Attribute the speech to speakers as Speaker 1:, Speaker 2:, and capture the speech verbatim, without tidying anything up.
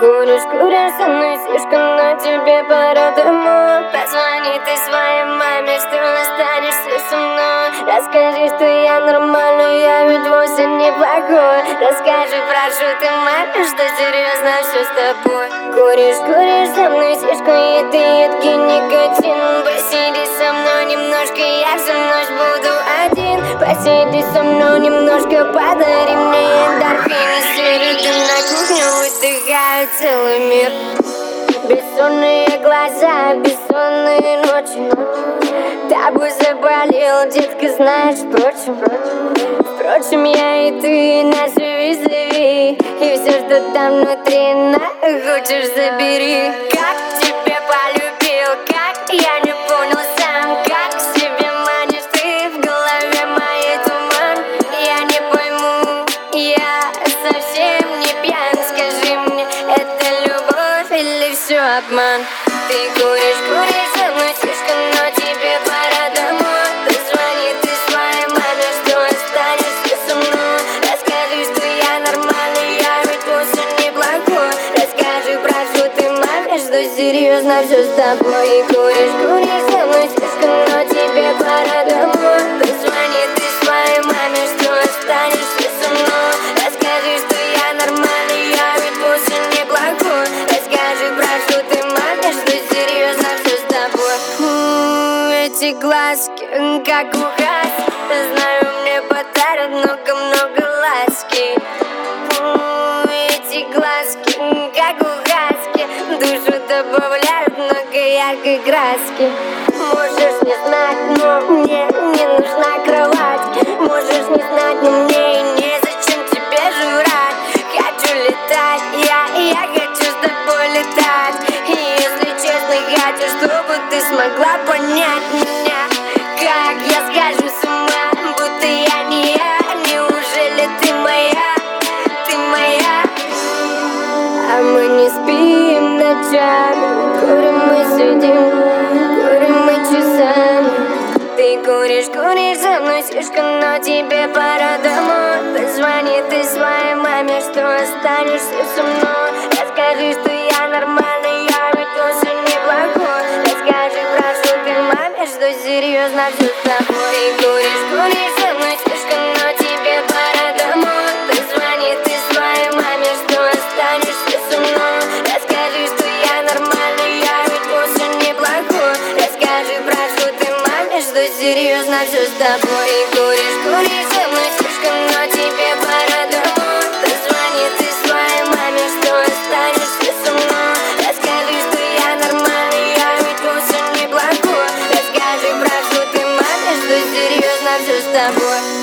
Speaker 1: Куришь, куришь со мной слишком, но тебе пора домой. Позвони ты своей маме, что останешься со мной. Расскажи, что я нормальный, я ведь вовсе неплохой. Расскажи, прошу ты маме, что серьезно все с тобой. Куришь, куришь со мной слишком, едкий, едкий никотин. Посиди со мной немножко, я всю ночь буду один. Посиди со мной немножко, подари мне эндорфин. Сиди на кухню, выдыхаю целый мир. Бессонные глаза, бессонные ночи. Тобой заболел, детка, знаешь, впрочем. Впрочем, я и ты, наши визави. И все, что там внутри, на, хочешь, забери. Как тебя полюбил, как я не понял сам. Как себе манишь ты, в голове моей туман. Я не пойму, я совсем не пьян. Скажи мне, это любовь или все обман? Ты куришь, куришь со мной слишком, но тебе пора домой. Позвони ты своей маме, что останешься со мной. Расскажи, что я нормальный, я ведь вовсе неплохой. Расскажи, прошу ты маме, что серьезно все с тобой. И куришь, куришь со мной слишком, но тебе пора домой. Позвони ты своей маме, что останешься со мной. Расскажи, что я нормальный, я ведь вовсе неплохой. Расскажи, прошу ты маме, что серьезно все с тобой. М-м, эти глазки, как у хаски. Знаю, мне подарят много-много ласки. М-м, эти глазки, как у хаски. Душу добавляют много яркой краски. Можешь не знать, но мне не нужна кровать. Можешь не знать, но мне и незачем тебе жрать. Хочу летать, я, я хочу с тобой летать. И если честно, хочу, чтобы ты смогла понять меня. Как я схожу с ума, будто я не я. Неужели ты моя, ты моя? А мы не спим ночами, курим мы сидим, курим мы часами. Ты куришь, куришь со мной слишком, но тебе пора домой. Позвони ты своей маме, что останешься со мной. Расскажи, что я нормальный, я ведь вовсе неплохой. Расскажи, прошу ты маме, что серьезно все с тобой. Ты куришь, куришь со мной слишком, но тебе пора домой. Позвони ты своей маме, что останешься со мной. Расскажи, что я нормальный, я ведь вовсе неплохой. Расскажи, прошу ты маме, что серьезно все с тобой. И куришь, куришь со мной слишком, но тебе пора домой. Позвони ты своей маме, что останешься со мной. Расскажи, что я нормальный, я ведь вовсе неплохой. Расскажи, прошу ты маме, что серьезно все с тобой.